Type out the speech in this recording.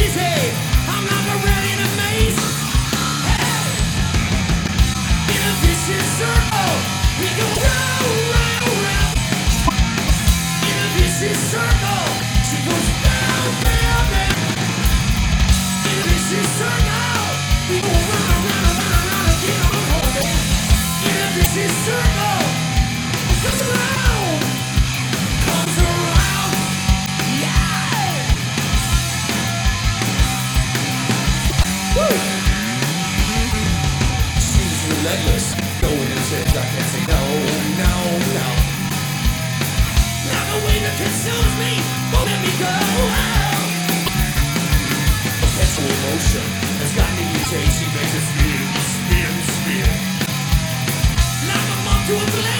easy. I'm like a rat in a maze. Hey, in a vicious circle, we go round, round, round. In a vicious circle, she goes down, down, down. In a vicious circle, we go round, round, round, round again. I'm holding. In a vicious circle, it comes around, comes around. Yeah. Woo. She's relentless, going in says I can't say no, no, no. Now the way that consumes me won't let me go. Perpetual motion has got me mutate. She makes it spin, spin, spin. Like a moth to a flame.